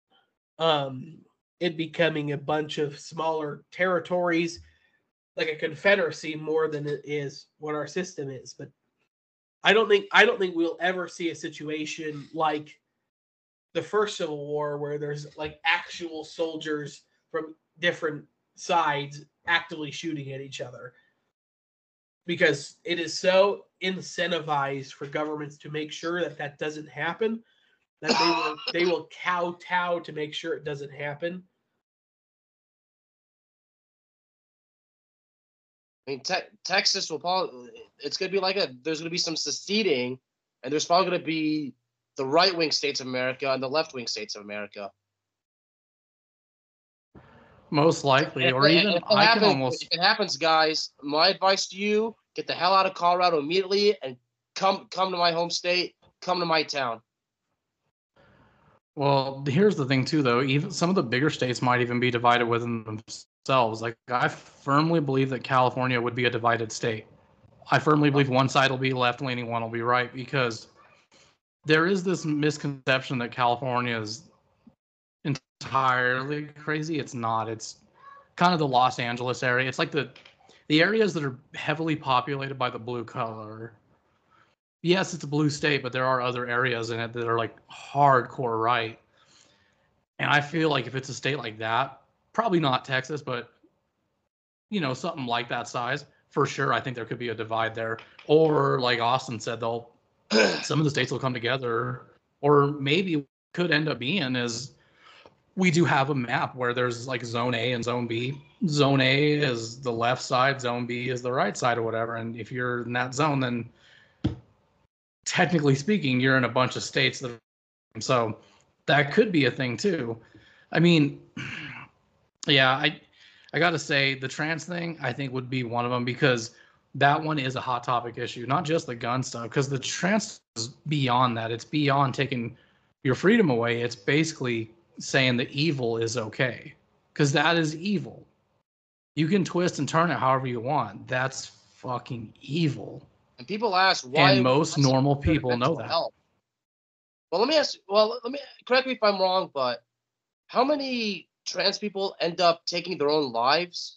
it becoming a bunch of smaller territories, like a confederacy more than it is what our system is. But I don't think we'll ever see a situation like the first Civil War where there's like actual soldiers from different sides actively shooting at each other, because it is so incentivized for governments to make sure that doesn't happen, that they will kowtow to make sure it doesn't happen. I mean, Texas will probably, it's going to be there's going to be some seceding, and there's probably going to be the right-wing states of America and the left-wing states of America. Most likely, or even if it happens, guys, my advice to you, get the hell out of Colorado immediately and come to my home state, come to my town. Well, here's the thing too, though. Even some of the bigger states might even be divided within themselves. Like, I firmly believe that California would be a divided state. I firmly believe one side will be left-leaning, one will be right, because there is this misconception that California is entirely crazy. It's not. It's kind of the Los Angeles area. It's like the areas that are heavily populated by the blue color. Yes, it's a blue state, but there are other areas in it that are like hardcore right. And I feel like if it's a state like that, probably not Texas, but something like that size, for sure, I think there could be a divide there. Or like Austin said, some of the states will come together, or maybe could end up being is we do have a map where there's like Zone A and Zone B. Zone A is the left side, Zone B is the right side, or whatever. And if you're in that zone, then technically speaking, you're in a bunch of states so that could be a thing too. I mean, yeah, I got to say the trans thing, I think, would be one of them, because that one is a hot topic issue, not just the gun stuff, because the trans is beyond that. It's beyond taking your freedom away. It's basically saying the evil is okay, because that is evil. You can twist and turn it however you want. That's fucking evil. And people ask why. And most normal people know that. Health. Well, let me ask. Well, let me correct me if I'm wrong, but how many trans people end up taking their own lives?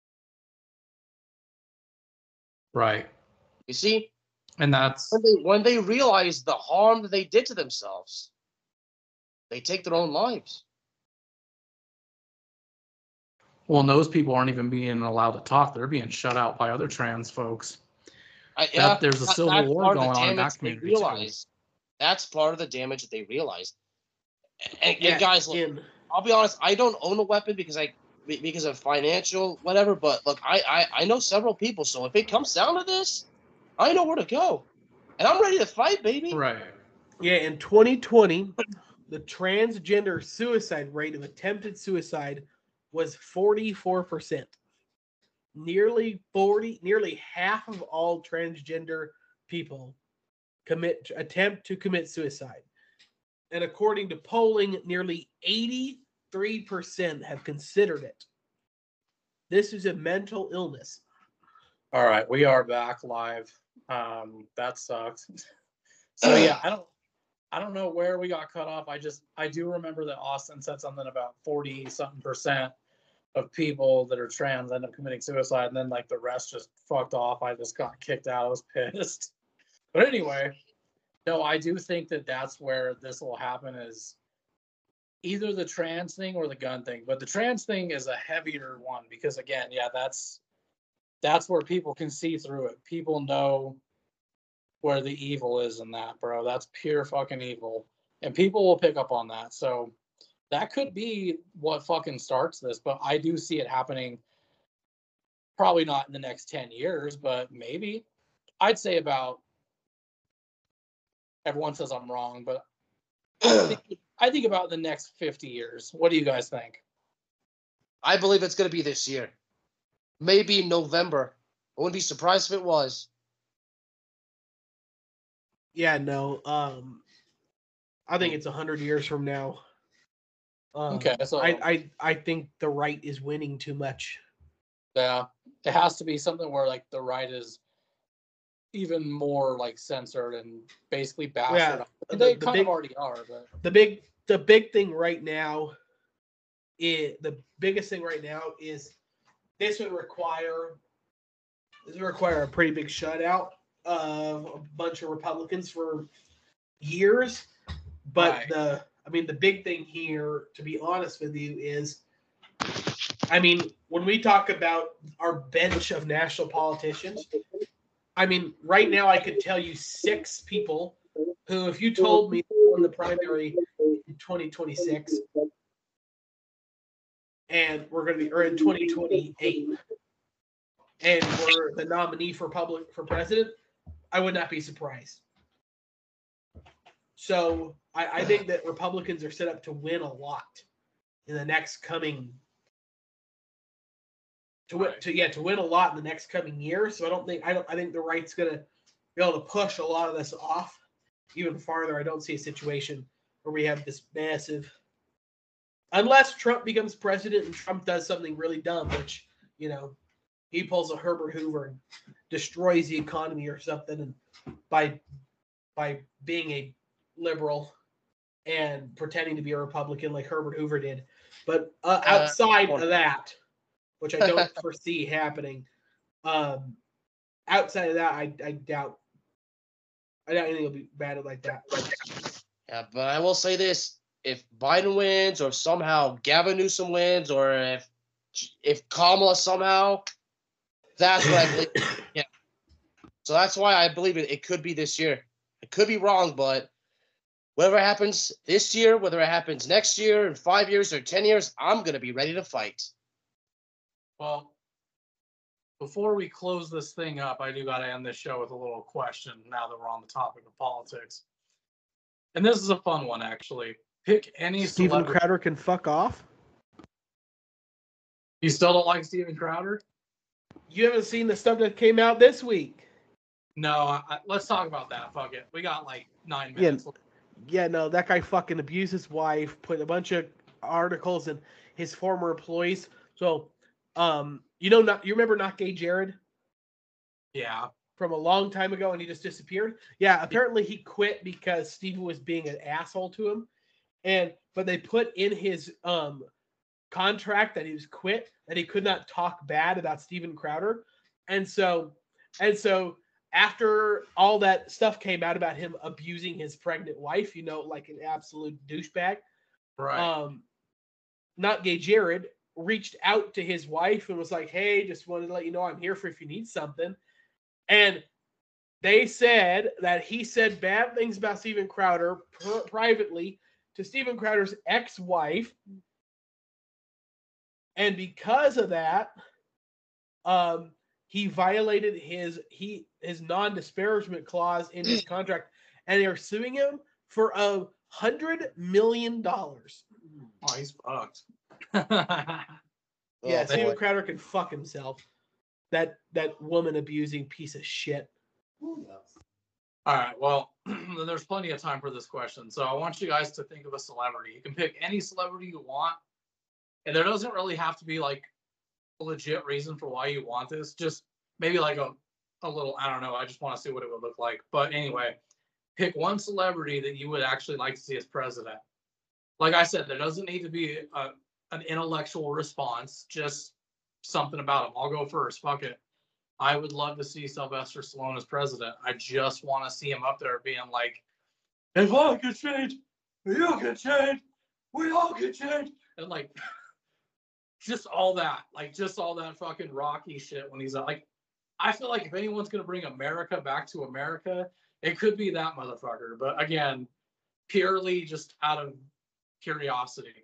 Right. You see, and that's when they realize the harm that they did to themselves, they take their own lives. Well, and those people aren't even being allowed to talk. They're being shut out by other trans folks. There's a civil war going on in that community too. That's part of the damage that they realize. And guys, look, I'll be honest, I don't own a weapon because of financial whatever. But look, I know several people, so if it comes down to this, I know where to go, and I'm ready to fight, baby. Right. Yeah, in 2020, the transgender suicide rate of attempted suicide was 44%. Nearly half of all transgender people attempt to commit suicide. And according to polling, nearly 83% have considered it. This is a mental illness. All right, we are back live. That sucks. So yeah, I don't know where we got cut off. I do remember that Austin said something about 40-something% of people that are trans end up committing suicide, and then like the rest just fucked off. I just got kicked out. I was pissed. But anyway, no, I do think that that's where this will happen, is either the trans thing or the gun thing. But the trans thing is a heavier one because, again, yeah, that's where people can see through it. People know where the evil is in that, bro. That's pure fucking evil. And people will pick up on that. So that could be what fucking starts this. But I do see it happening, probably not in the next 10 years, but maybe. I'd say about, everyone says I'm wrong, but I think about the next 50 years. What do you guys think? I believe it's going to be this year. Maybe November. I wouldn't be surprised if it was. Yeah, no. I think it's 100 years from now. Okay, so I think the right is winning too much. Yeah, it has to be something where like the right is even more like censored and basically bastard. Yeah, they kind of already are. But the big thing right now is the biggest thing right now is this would require a pretty big shutout of a bunch of Republicans for years. But right. the big thing here, to be honest with you, is, I mean, when we talk about our bench of national politicians, I mean, right now I could tell you 6 people who, if you told me won the primary in 2026 and we're going to be, or in 2028, and we're the nominee for president, I would not be surprised. So I think that Republicans are set up to win a lot in the next coming to win a lot in the next coming year. So I think the right's gonna be able to push a lot of this off even farther. I don't see a situation where we have this massive, unless Trump becomes president and Trump does something really dumb, which, you know, he pulls a Herbert Hoover and destroys the economy or something, and by being a liberal and pretending to be a Republican like Herbert Hoover did. But outside of that, which I don't foresee happening, outside of that, I doubt anything will be bad like that. Yeah, but I will say this: if Biden wins, or if somehow Gavin Newsom wins, or if Kamala somehow, that's what I believe. Yeah. So that's why I believe it could be this year. It could be wrong, but whatever happens this year, whether it happens next year, in 5 years, or 10 years, I'm going to be ready to fight. Well, before we close this thing up, I do got to end this show with a little question now that we're on the topic of politics. And this is a fun one, actually. Pick any Steven Crowder can fuck off? You still don't like Steven Crowder? You haven't seen the stuff that came out this week? No, let's talk about that. Fuck it. We got like 9 minutes. Yeah, no, that guy fucking abused his wife, put a bunch of articles in his former employees. So, You know, you remember Not Gay Jared? Yeah. From a long time ago, and he just disappeared. Yeah, apparently he quit because Steven was being an asshole to him, but they put in his contract that he was quit, that he could not talk bad about Steven Crowder, and so after all that stuff came out about him abusing his pregnant wife, like an absolute douchebag. Right. Not Gay Jared reached out to his wife and was like, "Hey, just wanted to let you know I'm here for if you need something." And they said that he said bad things about Steven Crowder privately to Steven Crowder's ex-wife. And because of that, he violated his non-disparagement clause in his contract, and they're suing him for $100 million. Oh, he's fucked. Yeah, Steven Crowder can fuck himself. That woman abusing piece of shit. All right, well, there's plenty of time for this question. So I want you guys to think of a celebrity. You can pick any celebrity you want. And there doesn't really have to be like a legit reason for why you want this. Just maybe like a little, I don't know. I just want to see what it would look like. But anyway, pick one celebrity that you would actually like to see as president. Like I said, there doesn't need to be an intellectual response. Just something about him. I'll go first. Fuck it. I would love to see Sylvester Stallone as president. I just want to see him up there being like, if I can change, you can change, we all can change. And like, just all that fucking Rocky shit when he's like, I feel like if anyone's going to bring America back to America, it could be that motherfucker. But again, purely just out of curiosity.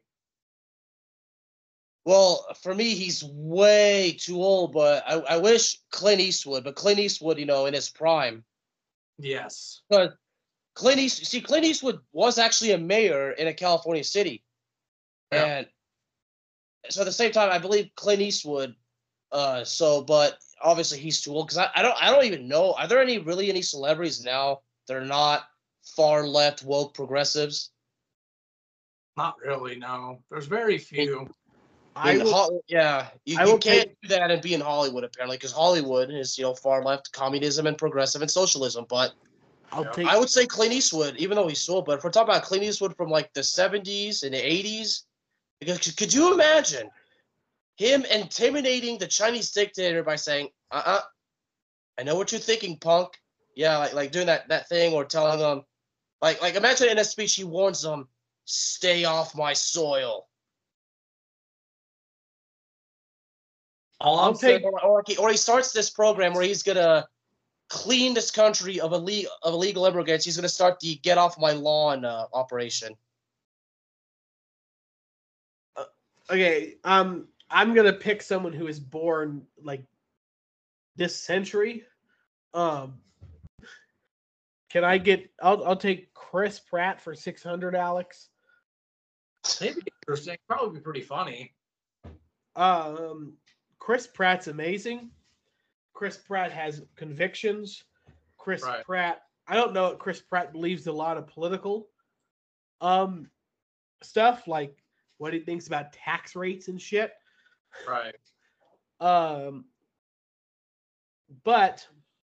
Well, for me, he's way too old, but I wish Clint Eastwood, but Clint Eastwood, in his prime. Yes. But Clint Eastwood was actually a mayor in a California city. Yeah. And so at the same time, I believe Clint Eastwood, but obviously he's too old, because I don't even know. Are there any celebrities now that are not far left woke progressives? Not really, no. There's very few. You can't do that and be in Hollywood, apparently, because Hollywood is, far left communism and progressive and socialism. But I would say Clint Eastwood, even though he's so old. But if we're talking about Clint Eastwood from like the 70s and the 80s, because could you imagine him intimidating the Chinese dictator by saying, I know what you're thinking, punk. Yeah, like doing that thing, or telling them, like imagine in a speech he warns them, stay off my soil. Or he starts this program where he's gonna clean this country of illegal immigrants. He's gonna start the get off my lawn operation. Okay, I'm gonna pick someone who is born like this century. Can I get? I'll take Chris Pratt for $600, Alex. Maybe interesting. Probably be pretty funny. Chris Pratt's amazing. Chris Pratt has convictions. Pratt, I don't know. Chris Pratt believes a lot of political stuff, like what he thinks about tax rates and shit. Right. But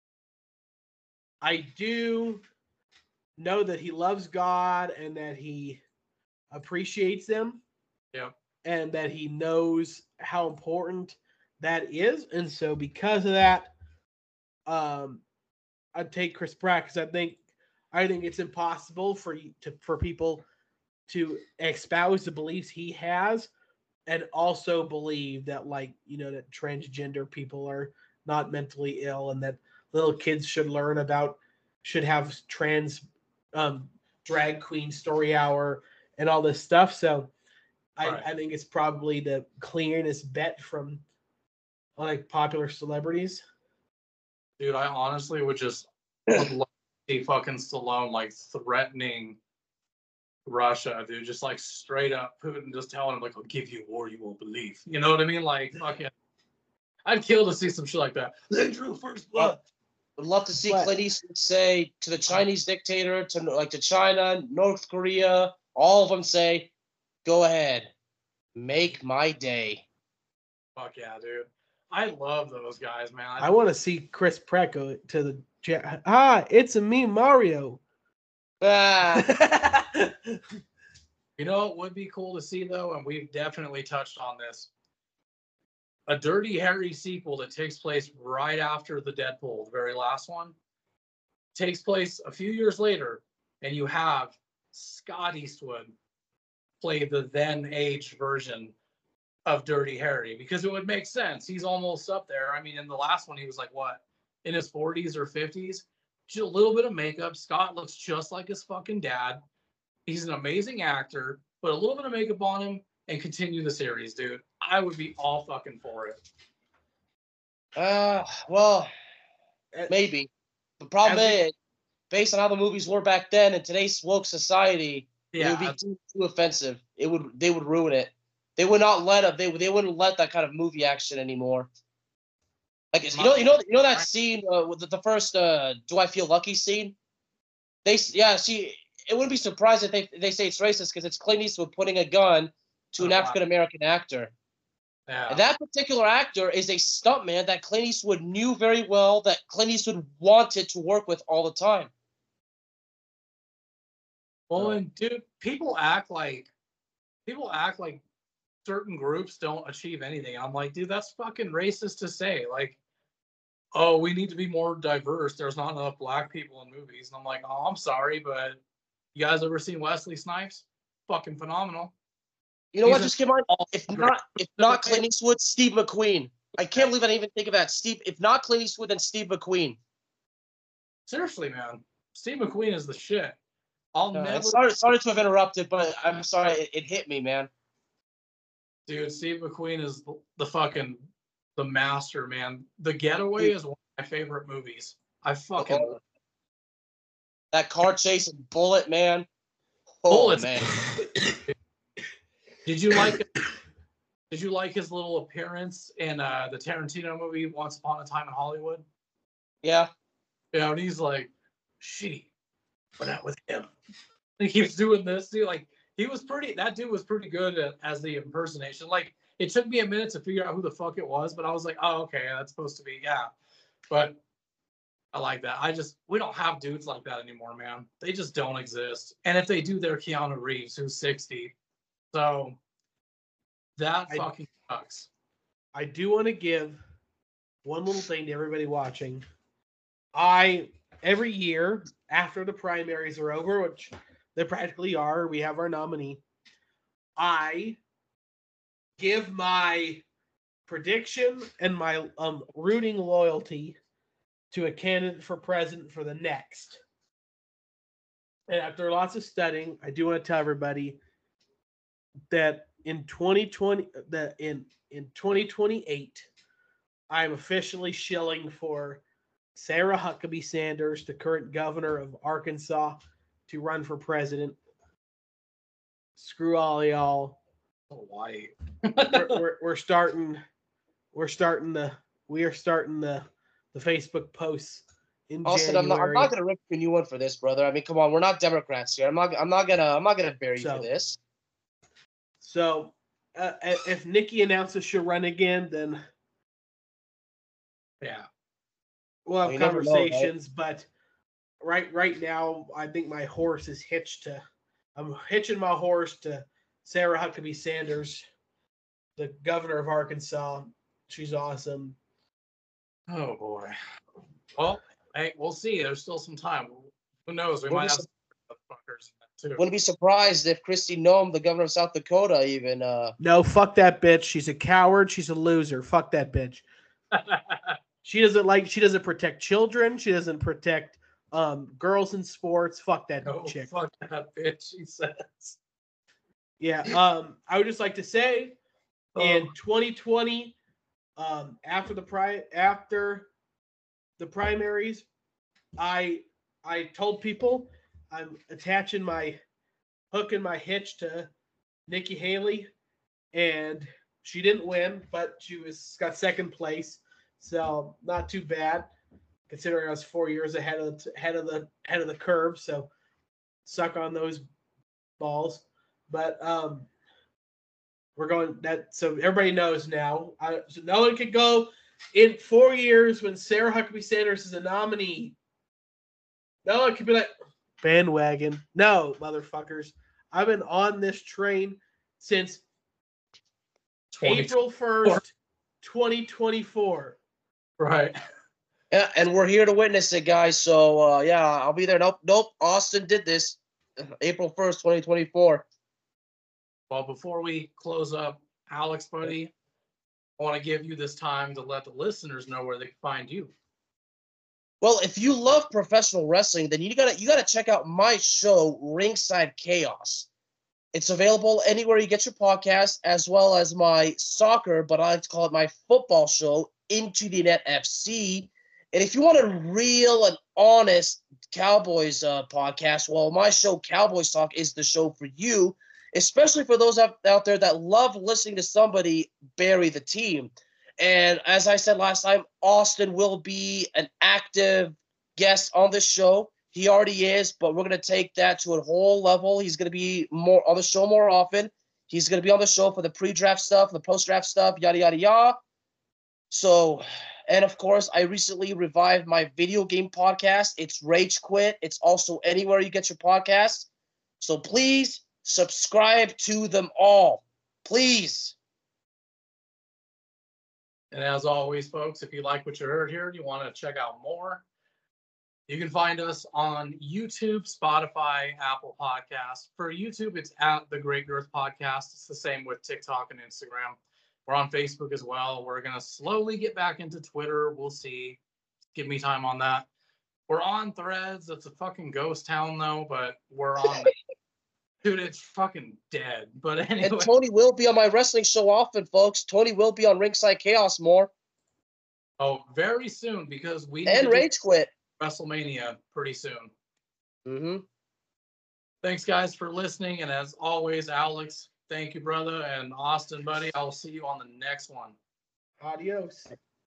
I do know that he loves God and that he appreciates them. Yeah. And that he knows how important that is. And so because of that, I'd take Chris Pratt, because I think it's impossible for people to espouse the beliefs he has and also believe that, that transgender people are not mentally ill, and that little kids should have trans drag queen story hour and all this stuff. So I think it's probably the cleanest bet from popular celebrities. Dude, I honestly would love to see fucking Stallone threatening Russia, dude. Just straight up Putin, just telling him I'll give you war you won't believe. You know what I mean? Fucking, I'd kill to see some shit like that. They drew first blood. Would love to see Clint Eastwood say to the Chinese dictator, to China, North Korea, all of them say, "Go ahead, make my day." Fuck yeah, dude. I love those guys, man. I want to see Chris Pratt go to the chat. Hi, it's me, Mario. Ah, You know what would be cool to see though, and we've definitely touched on this. A Dirty Harry sequel that takes place right after the Deadpool, the very last one, takes place a few years later, and you have Scott Eastwood play the then aged version of Dirty Harry, because it would make sense. He's almost up there. I mean, in the last one, he was like what, in his 40s or 50s? Just a little bit of makeup. Scott looks just like his fucking dad. He's an amazing actor. Put a little bit of makeup on him and continue the series, dude. I would be all fucking for it. well, maybe. The problem is, based on how the movies were back then in today's woke society, it would be too offensive. They would ruin it. They would not let they wouldn't let that kind of movie action anymore. Like you know that scene with the first "Do I Feel Lucky" scene? It wouldn't be surprised if they say it's racist because it's Clint Eastwood putting a gun to an African American actor. Yeah. And that particular actor is a stuntman that Clint Eastwood knew very well, that Clint Eastwood wanted to work with all the time. Well, and dude, people act like certain groups don't achieve anything. I'm like, dude, that's fucking racist to say. Like, oh, we need to be more diverse. There's not enough black people in movies. And I'm like, oh, I'm sorry, but you guys ever seen Wesley Snipes? Fucking phenomenal. You know what? Just give on. If not Clint Eastwood, Steve McQueen. I can't believe I didn't even think of that. If not Clint Eastwood, then Steve McQueen. Seriously, man, Steve McQueen is the shit. Sorry to have interrupted, but I'm sorry. It hit me, man. Dude, Steve McQueen is the master, man. The Getaway is one of my favorite movies. I fucking love that car chase and Bullet, man. Bullets, man. Did you like his little appearance in the Tarantino movie Once Upon a Time in Hollywood? Yeah. Yeah, and he's like, she, but not with him. He keeps doing this, dude. Like, that dude was pretty good as the impersonation. Like, it took me a minute to figure out who the fuck it was, but I was like, oh, okay, that's supposed to be, yeah. But I like that. We don't have dudes like that anymore, man. They just don't exist. And if they do, they're Keanu Reeves, who's 60. So that fucking sucks. I do want to give one little thing to everybody watching. Every year after the primaries are over, which they practically are, we have our nominee. I give my prediction and my rooting loyalty to a candidate for president for the next. And after lots of studying, I do want to tell everybody that in 2028, I am officially shilling for Sarah Huckabee Sanders, the current governor of Arkansas, to run for president. Screw all y'all. Oh, why? we're starting the Facebook posts in Austin, January. I'm not gonna rip a new one for this, brother. I mean, come on, we're not Democrats here. I'm not gonna bury you for this. So, if Nikki announces she'll run again, then yeah, we'll have conversations. Know, right? But right now, I think my horse is hitched to. I'm hitching my horse to Sarah Huckabee Sanders, the governor of Arkansas. She's awesome. Oh boy. Well, hey, we'll see. There's still some time. Who knows? We might have some fuckers too. Wouldn't be surprised if Kristi Noem, the governor of South Dakota, even. No, fuck that bitch. She's a coward. She's a loser. Fuck that bitch. She doesn't protect children. She doesn't protect girls in sports. Fuck that chick. Fuck that bitch, she says. Yeah. I would just like to say, in 2020, after the primaries, I told people I'm attaching my hook and my hitch to Nikki Haley, and she didn't win, but she got second place, so not too bad considering I was 4 years ahead of the curve. So suck on those balls, but we're going that so everybody knows now. So no one can go In 4 years, when Sarah Huckabee Sanders is a nominee, no, it could be like bandwagon. No, motherfuckers. I've been on this train since April 1st, 2024. Right. Yeah, and we're here to witness it, guys. So yeah, I'll be there. Nope. Austin did this, April 1st, 2024. Well, before we close up, Alex, buddy, I want to give you this time to let the listeners know where they can find you. Well, if you love professional wrestling, then you gotta check out my show, Ringside Chaos. It's available anywhere you get your podcast, as well as my soccer, but I like to call it my football show, Into the Net FC. And if you want a real and honest Cowboys podcast, well, my show, Cowboys Talk, is the show for you, especially for those out there that love listening to somebody bury the team. And as I said last time, Austin will be an active guest on this show. He already is, but we're going to take that to a whole level. He's going to be more on the show more often. He's going to be on the show for the pre-draft stuff, the post-draft stuff, yada, yada, yada. So, and of course, I recently revived my video game podcast. It's Rage Quit. It's also anywhere you get your podcasts. So please subscribe to them all. Please. And as always, folks, if you like what you heard here and you want to check out more, you can find us on YouTube, Spotify, Apple Podcasts. For YouTube, it's at The Great Girth Podcast. It's the same with TikTok and Instagram. We're on Facebook as well. We're going to slowly get back into Twitter. We'll see. Give me time on that. We're on Threads. It's a fucking ghost town, though, but we're on. Dude, it's fucking dead. But anyway. And Tony will be on my wrestling show often, folks. Tony will be on Ringside Chaos more. Oh, very soon, because we and Rage Quit. WrestleMania pretty soon. Mm-hmm. Thanks, guys, for listening. And as always, Alex, thank you, brother. And Austin, buddy, I'll see you on the next one. Adios.